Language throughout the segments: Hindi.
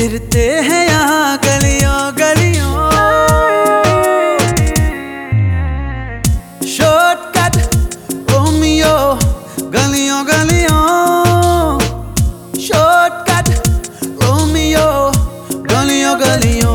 फिरते हैं यहाँ गलियों गलियों, शॉर्टकट रोमियो गलियों गलियों, शॉर्टकट रोमियो गलियों गलियों।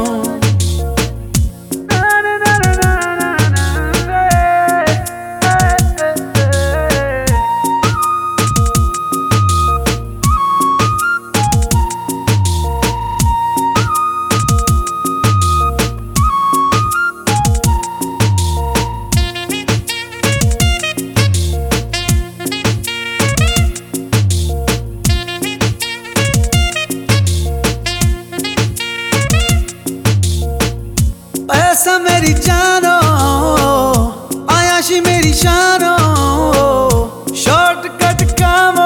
ऐसा मेरी जानो आयाशी मेरी शानो, शॉर्टकट कामो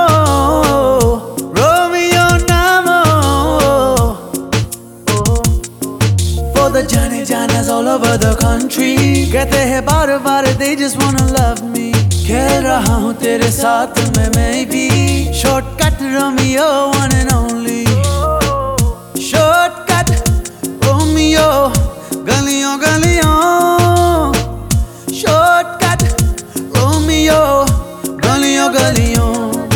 रोमियो नामो। For the जाने जाnas all over the country, कहते हैं बार बार they just wanna love me। खेल रहा हूँ तेरे साथ मैं भी, shortcut Romeo one and only, shortcut Romeo गलियों गलियों, शॉर्टकट रोमियो गलियों गलियों।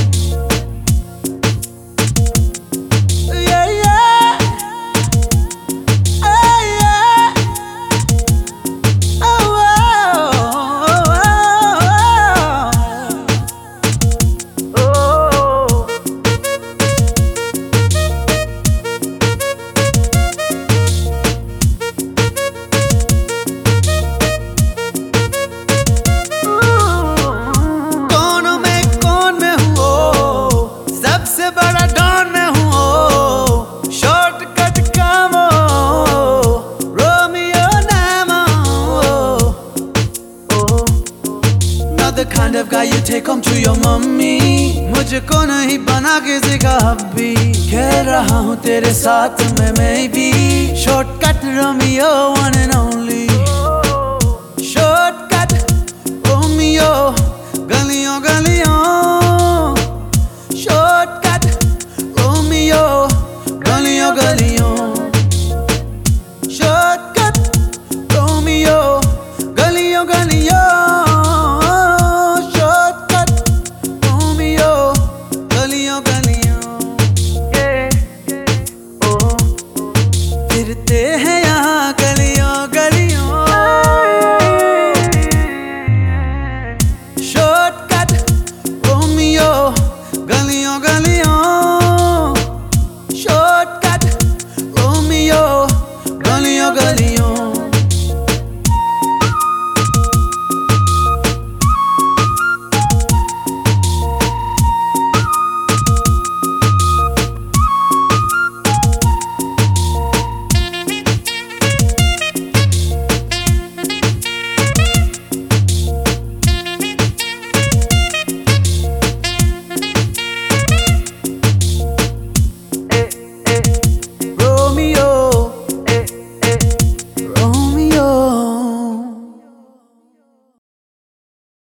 बड़ा डॉन में हूँ, शॉर्टकट कामो रोमियो नामो। Not the kind of guy you take home to your mummy, मुझको नहीं बना किसी का हब्बी। खेल रहा हूँ तेरे साथ मैं भी, shortcut Romeo one and only, shortcut Romeo गलियों गलियों।